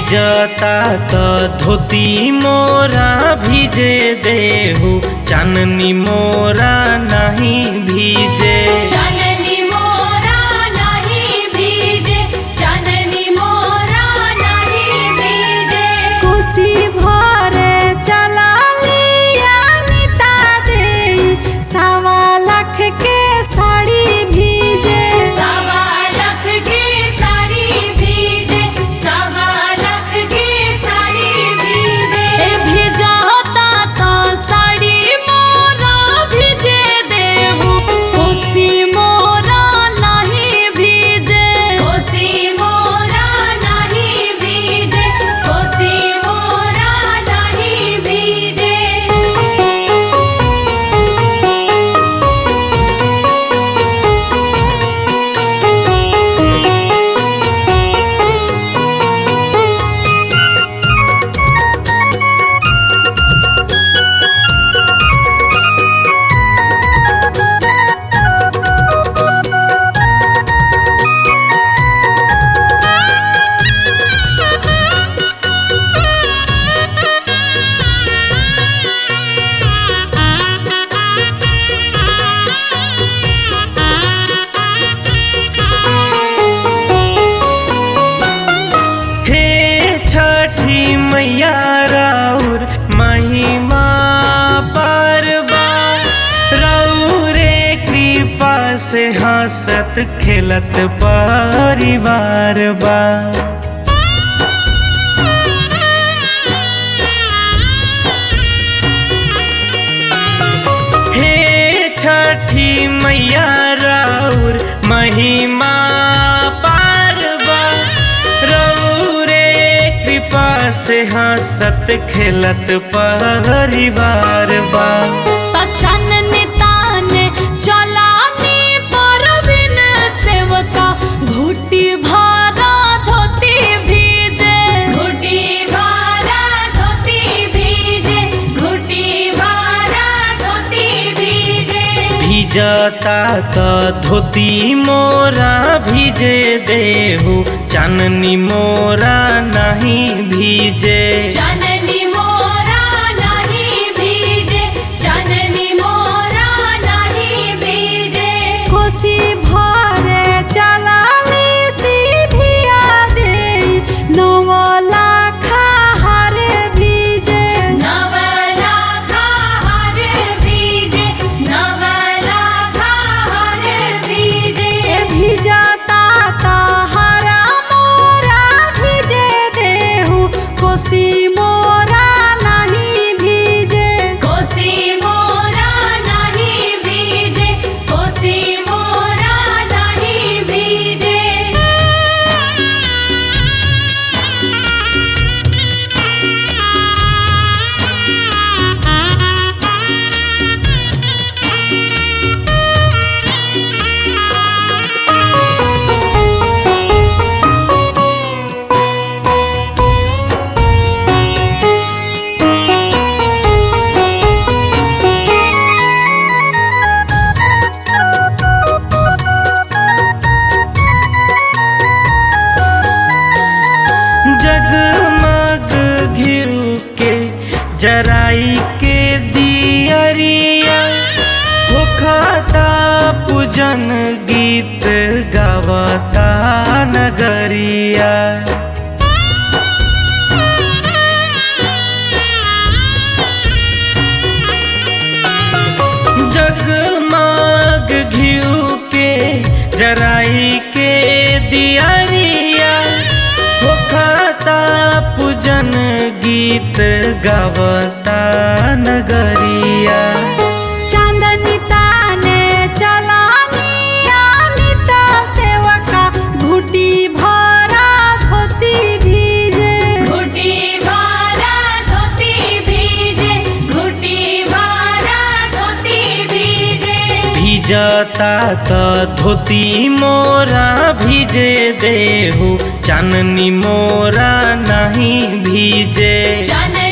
भिजता तो धोती मोरा भिजे देहु, चाननी मोरा नहीं भीजे। चाननी मोरा नहीं भीजे, चाननी मोरा नहीं भीजे। कोसी भरे चला लिया निता दे, 1.25 लाख के साड़ी भीजे। 1.25 लाख के साड़ी भीजे, 1.25 लाख के साड़ी भीजे। भिजता तो साड़ी मोरा भीजे देहु, कोसी मोरा नहीं भीजे। कोसी मोरा नहीं भीजे, कोसी मोरा नहीं भीजे। मैया राउर महिमा परबा, रौरे कृपा से हंसत खेलत परिवार बा। हे छठी मैया राउर महिमा परबा, रौरे कृपा से हंसत खेलत परिवार बा। चाननी ताने चलानी परवीन सेवका, घुटी भारा धोती भीजे। घुटी भारा धोती भीजे, घुटी भारा धोती भीजे। भिजता तो धोती मोरा भिजे देहु, चाननी मोरा नहीं भीजे। चाननी मोरा नहीं भीजे, चाननी मोरा नहीं भीजे। कोसी भरे चला ली सीधिया दे, 9 लाख हारे भीजे। 9 लाख हारे भीजे, 9 लाख हारे भीजे। भिजता तो हरा मोरा भीजे देहु, कोसी मोरा नहीं भीजे। कोसी मोरा नहीं भीजे, कोसी मोरा नहीं भीजे। जगमग घिउ के जराई के दियरिया, होखता पूजन गीत गावता नगरिया। जगमग घिउ के जराई के दियरिया, होखता पूजन गीत गावता नगरिया। चांदनी ताने चलानी अमिता सेवका, घुटी भरा धोती भीजे। घुटी भारा धोती भीजे, घुटी भारा धोती भीजे। भिजता तो धोती मोरा भिजे देहु, चाननी मोरा नहीं भीजे। चाननी